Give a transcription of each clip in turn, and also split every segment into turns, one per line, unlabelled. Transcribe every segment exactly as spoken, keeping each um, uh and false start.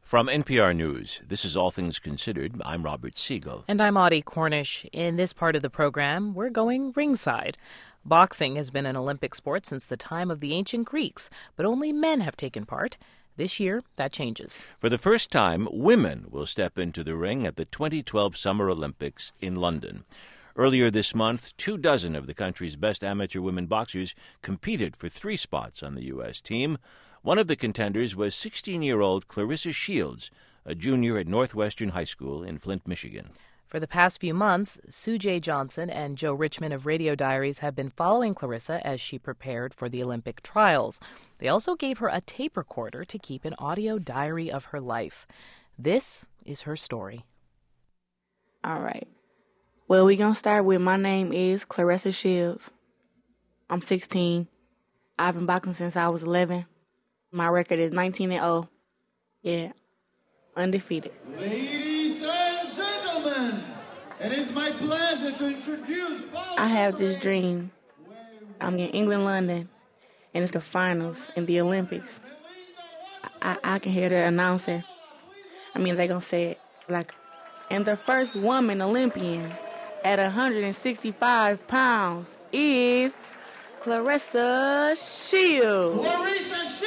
From N P R News, this is All Things Considered. I'm Robert Siegel.
And I'm Audie Cornish. In this part of the program, we're going ringside. Boxing has been an Olympic sport since the time of the ancient Greeks, but only men have taken part. This year, that changes.
For the first time, women will step into the ring at the twenty twelve Summer Olympics in London. Earlier this month, two dozen of the country's best amateur women boxers competed for three spots on the U S team. One of the contenders was sixteen-year-old Claressa Shields, a junior at Northwestern High School in Flint, Michigan.
For the past few months, Sue J. Johnson and Joe Richman of Radio Diaries have been following Claressa as she prepared for the Olympic trials. They also gave her a tape recorder to keep an audio diary of her life. This is her story.
All right. Well, we're going to start with my name is Claressa Shields. I'm sixteen. I've been boxing since I was eleven. My record is nineteen and oh. Yeah, undefeated.
Ladies and gentlemen, it is my pleasure to introduce...
I have this dream. I'm in England, London, and it's the finals in the Olympics. I, I can hear the announcer. I mean, they're going to say it like, and the first woman Olympian at one hundred sixty-five pounds is Claressa Shields.
Claressa Shields!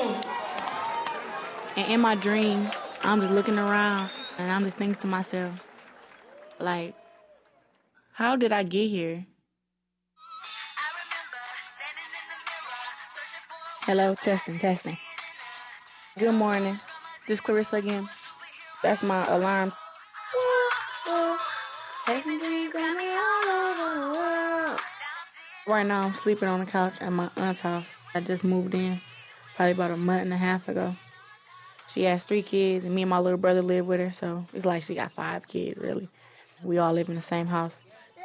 And in my dream, I'm just looking around, and I'm just thinking to myself, like, how did I get here? Hello, testing, testing. Good morning. This is Claressa again. That's my alarm. Right now, I'm sleeping on the couch at my aunt's house. I just moved in probably about a month and a half ago. She has three kids, and me and my little brother live with her, so it's like she got five kids, really. We all live in the same house.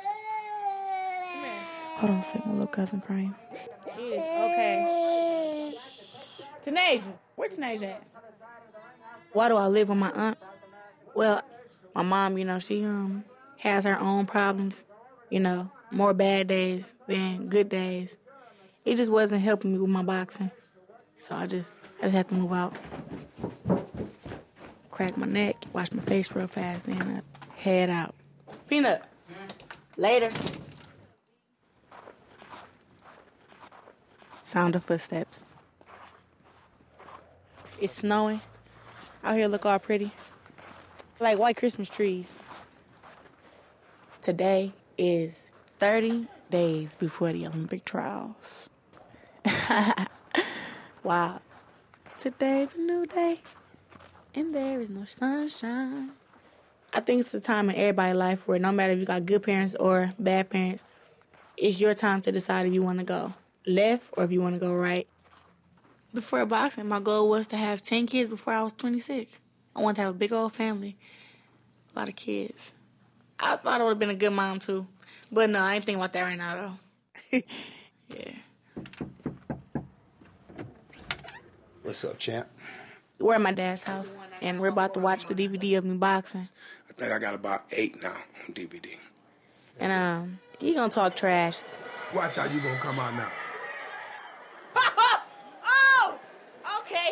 Hold on a second, my little cousin crying. It is okay. Tanasia, where's Tanasia at? Why do I live with my aunt? Well, my mom, you know, she um has her own problems, you know, more bad days than good days. It just wasn't helping me with my boxing. So I just, I just had to move out. Crack my neck, wash my face real fast, then I head out. Peanut, later. Sound of footsteps. It's snowing. Out here look all pretty. Like white Christmas trees. Today is thirty days before the Olympic trials. Wow. Today's a new day, and there is no sunshine. I think it's a time in everybody's life where no matter if you got good parents or bad parents, it's your time to decide if you want to go left or if you want to go right. Before boxing, my goal was to have ten kids before I was twenty-six. I wanted to have a big old family, a lot of kids. I thought I would have been a good mom, too. But no, I ain't thinking about that right now, though. Yeah.
What's up, champ?
We're at my dad's house, and we're about to watch the D V D of me boxing.
I think I got about eight now on D V D.
And um, he gonna talk trash.
Watch how you gonna come out now.
Oh! Okay.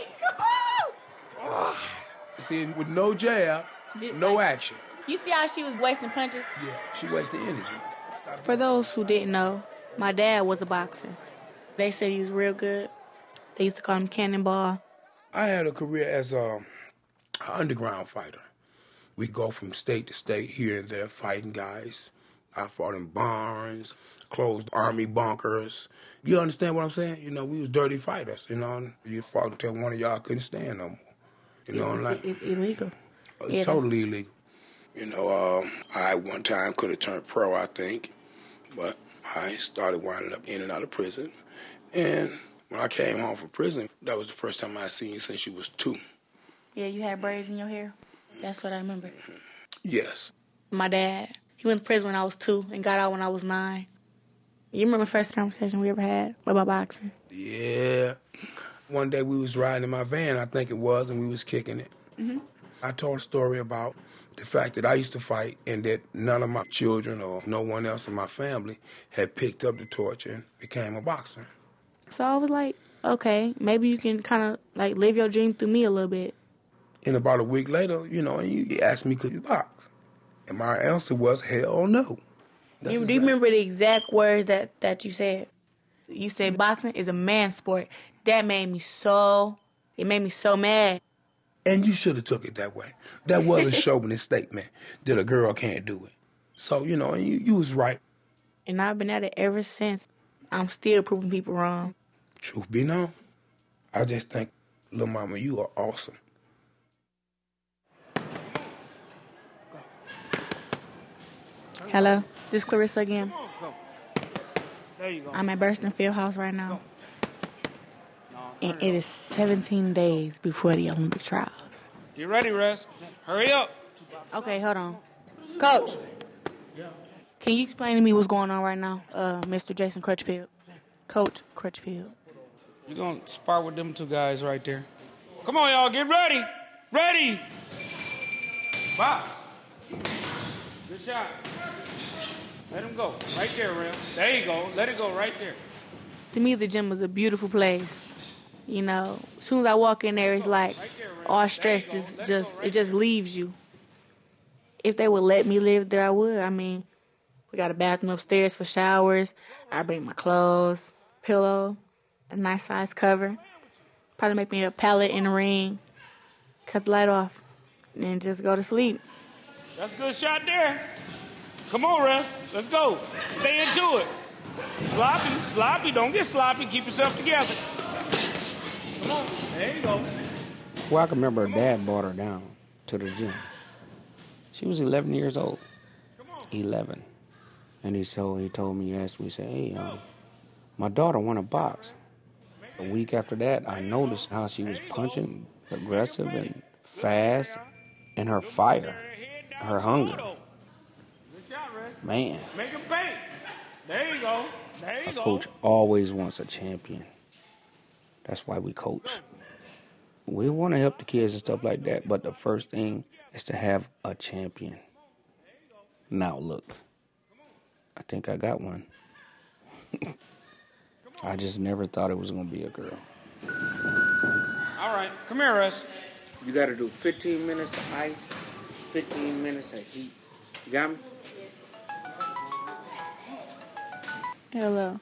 See, with no jab, no action.
You see how she was wasting punches?
Yeah, she wasted energy.
For those who didn't know, my dad was a boxer. They said he was real good. They used to call him Cannonball.
I had a career as a, a underground fighter. We go from state to state here and there fighting guys. I fought in barns, closed army bunkers. You understand what I'm saying? You know, we was dirty fighters, you know. You fought until one of y'all couldn't stand no more. You know,
it's,
like
it's illegal.
It's
yeah,
totally illegal. You know, uh, I one time could have turned pro, I think, but I started winding up in and out of prison. And when I came home from prison, that was the first time I seen you since you was two.
Yeah, you had braids in your hair. That's what I remember.
Yes.
My dad, he went to prison when I was two and got out when I was nine. You remember the first conversation we ever had about boxing?
Yeah. One day we was riding in my van, I think it was, and we was kicking it.
Mm-hmm.
I told a story about the fact that I used to fight and that none of my children or no one else in my family had picked up the torch and became a boxer.
So I was like, okay, maybe you can kind of like live your dream through me a little bit.
And about a week later, you know, you asked me could you box. And my answer was, hell no.
You, do you remember the exact words that, that you said? You said boxing is a man's sport. That made me so, it made me so mad.
And you should have took it that way. That was a chauvinist statement that a girl can't do it. So, you know, you, you was right.
And I've been at it ever since. I'm still proving people wrong.
Truth be known, I just think, Lil Mama, you are awesome.
Hello, this is Clarissa again.
There you go.
I'm at Burston Fieldhouse right now. And it is seventeen days before the Olympic trials.
You ready, Russ? Hurry up.
Okay, hold on. Coach, can you explain to me what's going on right now, uh, Mister Jason Crutchfield? Coach Crutchfield.
You're going to spar with them two guys right there. Come on, y'all. Get ready. Ready. Box. Good shot. Let him go. Right there, Rim. There you go. Let it go right there.
To me, the gym is a beautiful place. You know, as soon as I walk in there, it's like all stress just, just it just leaves you. If they would let me live there, I would. I mean, we got a bathroom upstairs for showers. I bring my clothes, pillow, a nice size cover. Probably make me a pallet in the ring. Cut the light off, and then just go to sleep.
That's a good shot there. Come on, Ref. Let's go. Stay into it. Sloppy, sloppy. Don't get sloppy. Keep yourself together. Come on. There you go.
Well, I can remember her dad brought her down to the gym. She was eleven years old. eleven. And he told, he told me, he asked me, he said, hey, um, my daughter want to box. A week after that, I noticed how she was punching, aggressive and fast, and her fire, her hunger. Man.
Make him pay. There you go. There you
A
go.
coach always wants a champion. That's why we coach. We want to help the kids and stuff like that, but the first thing is to have a champion. Now look, I think I got one. I just never thought it was going to be a girl.
All right. Come here, Russ.
You got to do fifteen minutes of ice, fifteen minutes of heat. You got me?
Hello.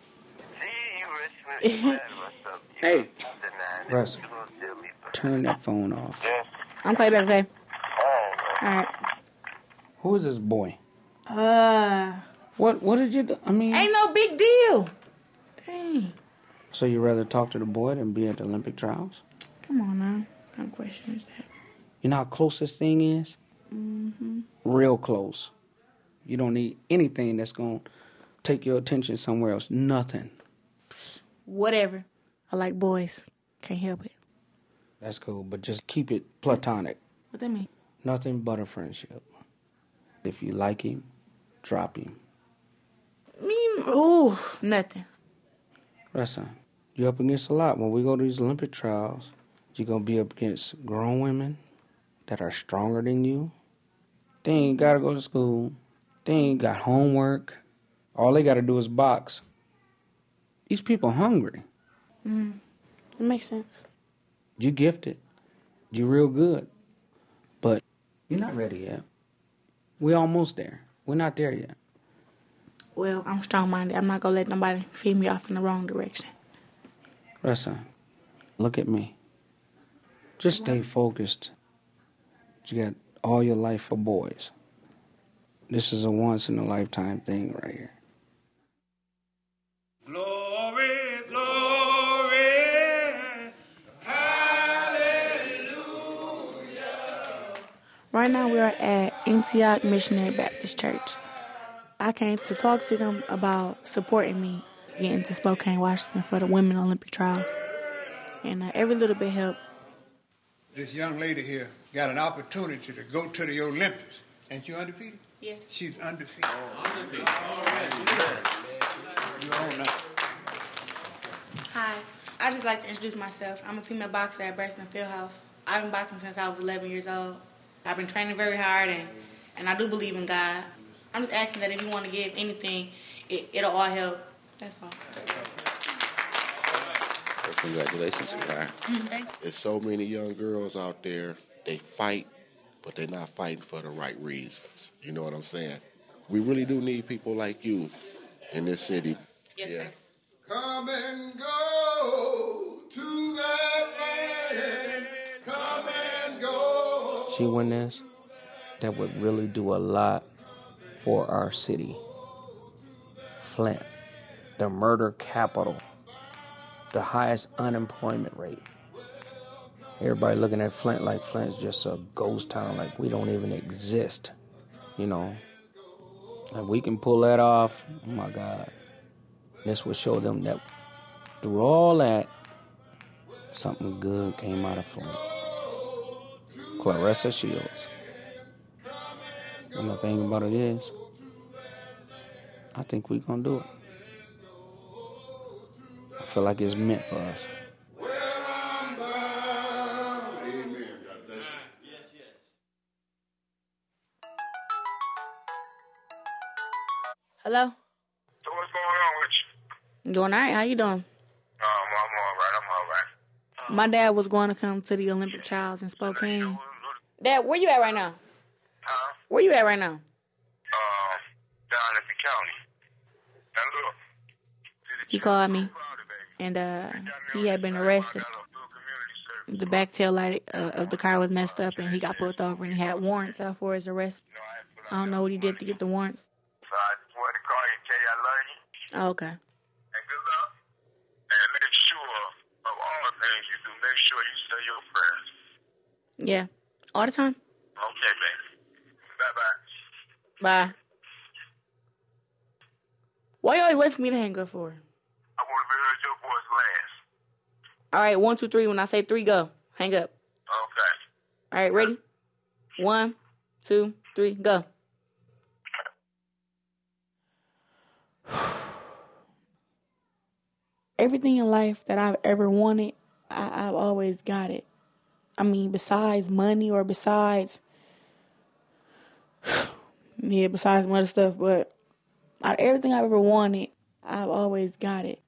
Hey, Russ, turn that phone off.
I'm playing back, okay? All right.
Who is this boy?
Uh,
What What did you do? I mean...
ain't no big deal. Dang.
So you rather talk to the boy than be at the Olympic trials?
Come on now. What kind of question is that?
You know how close this thing is?
Mm-hmm.
Real close. You don't need anything that's going to take your attention somewhere else. Nothing.
Whatever. I like boys. Can't help it.
That's cool, but just keep it platonic.
What that mean?
Nothing but a friendship. If you like him, drop him.
Me? Ooh, nothing.
Listen, you're up against a lot. When we go to these Olympic trials, you're going to be up against grown women that are stronger than you. They ain't got to go to school. They ain't got homework. All they got to do is box. These people hungry.
Mm, it makes sense.
You gifted. You're real good. But you're not ready yet. We're almost there. We're not there yet.
Well, I'm strong-minded. I'm not going to let nobody feed me off in the wrong direction.
Listen, look at me. Just stay focused. You got all your life for boys. This is a once-in-a-lifetime thing right here.
Glory, glory, hallelujah.
Right now we are at Antioch Missionary Baptist Church. I came to talk to them about supporting me getting to Spokane, Washington for the Women Olympic Trials. And uh, every little bit helps.
This young lady here got an opportunity to go to the Olympics. Ain't you undefeated?
Yes.
She's undefeated.
Oh, undefeated. All right.
You're on now.
Hi. I just like to introduce myself. I'm a female boxer at Burston Fieldhouse. I've been boxing since I was eleven years old. I've been training very hard, and, and I do believe in God. I'm just asking that if you want to give anything, it, it'll all help. That's all.
Well, congratulations, sweetheart.
Thank you.
There's so many young girls out there they fight, but they're not fighting for the right reasons. You know what I'm saying? We really do need people like you in this city.
Yes,
yeah.
sir.
Come and go to that land. Come and go.
She win this, that would really do a lot for our city. Flint, the murder capital, the highest unemployment rate. Everybody looking at Flint like Flint's just a ghost town, like we don't even exist, you know. Like we can pull that off, oh my God. This will show them that through all that, something good came out of Flint. Claressa Shields. And the thing about it is, I think we're going to do it. I feel like it's meant for us.
Hello?
So what's going on with you?
I'm doing all right. How you doing?
Um, I'm all right. I'm all right.
My dad was going to come to the Olympic trials in Spokane. Dad, where you at right now?
Huh?
Where you at right now?
Um, down at the county. Now look.
He called me, and uh, he had been arrested. The back tail light uh, of the car was messed up, and he got pulled over, and he had warrants out for his arrest. I don't know what he did to get the warrants.
So I just wanted to call you and tell you I love you.
Oh, okay.
And good luck. And make sure of all the things you do, make sure you say your prayers.
Yeah, all the time.
Okay, baby. Bye-bye.
Bye. Why you always wait for me to hang up for?
I want to hear your voice last.
All right, one, two, three. When I say three, go. Hang up.
Okay.
All right, ready? One, two, three, go. Everything in life that I've ever wanted, I, I've always got it. I mean, besides money or besides, yeah, besides some other stuff, but out of everything I've ever wanted, I've always got it.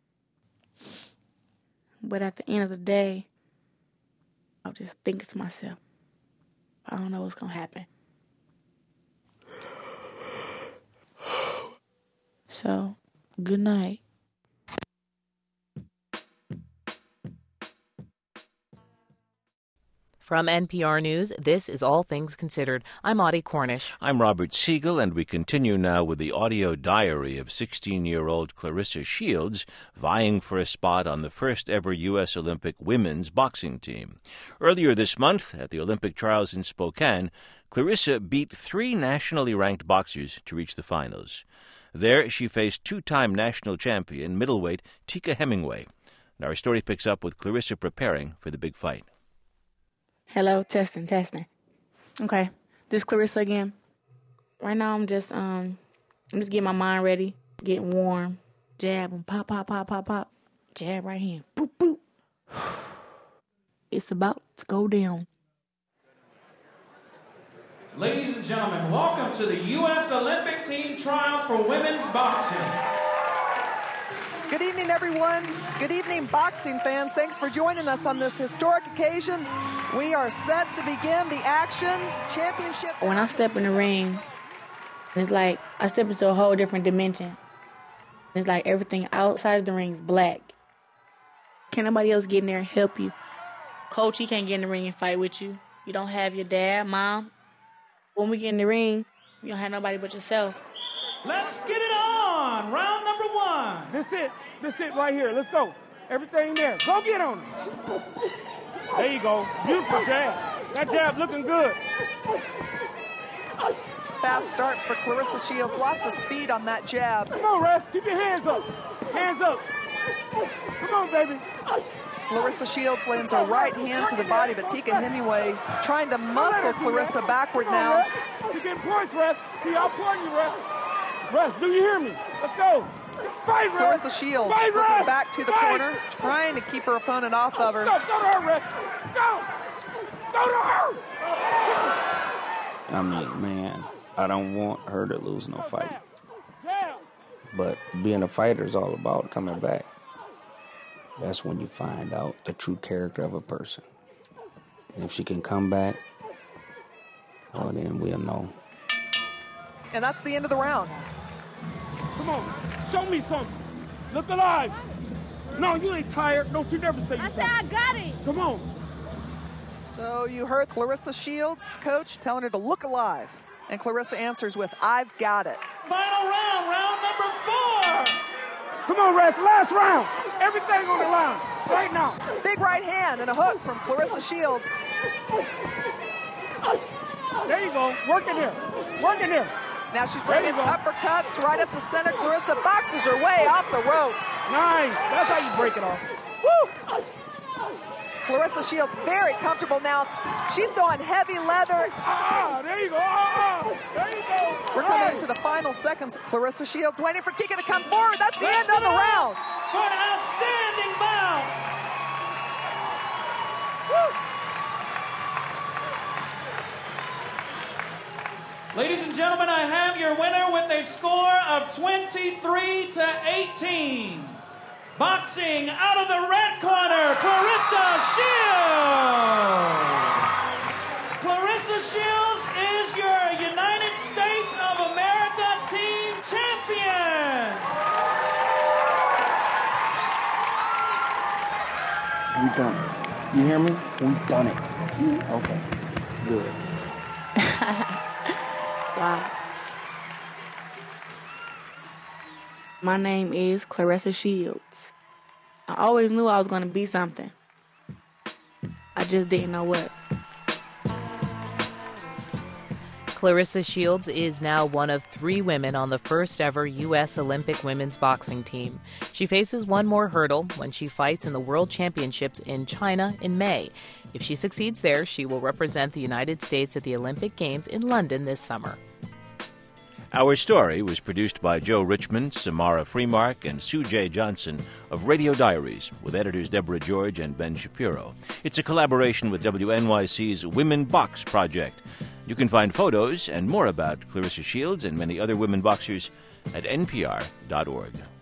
But at the end of the day, I'll just think to myself, I don't know what's going to happen. So, good night.
From N P R News, this is All Things Considered. I'm Audie Cornish.
I'm Robert Siegel, and we continue now with the audio diary of sixteen-year-old Claressa Shields vying for a spot on the first-ever U S Olympic women's boxing team. Earlier this month, at the Olympic trials in Spokane, Claressa beat three nationally ranked boxers to reach the finals. There, she faced two-time national champion middleweight Tika Hemingway. Now, our story picks up with Claressa preparing for the big fight.
Hello, testing, testing. Okay, this is Claressa again. Right now, I'm just um, I'm just getting my mind ready, getting warm. Jab and pop, pop, pop, pop, pop. Jab right hand, boop, boop. It's about to go down.
Ladies and gentlemen, welcome to the U S Olympic Team Trials for Women's Boxing.
Good evening, everyone. Good evening, boxing fans. Thanks for joining us on this historic occasion. We are set to begin the action championship.
When I step in the ring, it's like I step into a whole different dimension. It's like everything outside of the ring is black. Can't nobody else get in there and help you. Coach, he can't get in the ring and fight with you. You don't have your dad, mom. When we get in the ring, you don't have nobody but yourself.
Let's get it on. Round number one.
This it. This it right here. Let's go. Everything there. Go get on it. There you go. Beautiful jab. That jab looking good.
Fast start for Claressa Shields. Lots of speed on that jab.
Come on, Russ. Keep your hands up. Hands up. Come on, baby.
Claressa Shields lands a right hand to the body, but Tika Hemingway trying to muscle Claressa backward now.
You're getting points, Russ. See how important you, Russ. Russ, do you hear me? Let's go. Fight, Russ.
Claressa Shields
Fight,
working
Russ.
back to the
Fight.
corner, trying to keep her opponent off of her.
Go, go to her, Russ. Go. Go to her.
I mean, man, I don't want her to lose no fight. But being a fighter is all about coming back. That's when you find out the true character of a person. If she can come back, well, then we'll know.
And that's the end of the round.
Come on, show me something. Look alive. No, you ain't tired. Don't you never say you
I said I got it.
Come on.
So you heard Claressa Shields, coach, telling her to look alive. And Claressa answers with, I've got it.
Final round, round number four.
Come on, Rex, last round. Everything on the line, right now.
Big right hand and a hook from Claressa Shields.
There you go, working there, working there.
Now she's bringing uppercuts right up the center. Claressa boxes her way off the ropes.
Nice, that's how you break it off. Woo!
Claressa Shields very comfortable now. She's throwing heavy leather.
Ah, there you go. Ah, there you go.
We're coming into the final seconds. Claressa Shields waiting for Tika to come forward. That's the Let's end of the round.
For an outstanding bout. Woo. Ladies and gentlemen, I have your winner with a score of twenty-three to eighteen. Boxing out of the red corner, Claressa Shields. Claressa Shields is your United States of America team champion.
We done it. You hear me? We done it. Okay, good.
Wow. My name is Claressa Shields. I always knew I was going to be something. I just didn't know what.
Claressa Shields is now one of three women on the first ever U S Olympic women's boxing team. She faces one more hurdle when she fights in the World Championships in China in May. If she succeeds there, she will represent the United States at the Olympic Games in London this summer.
Our story was produced by Joe Richmond, Samara Freemark, and Sue J. Johnson of Radio Diaries, with editors Deborah George and Ben Shapiro. It's a collaboration with W N Y C's Women Box Project. You can find photos and more about Claressa Shields and many other women boxers at N P R dot org.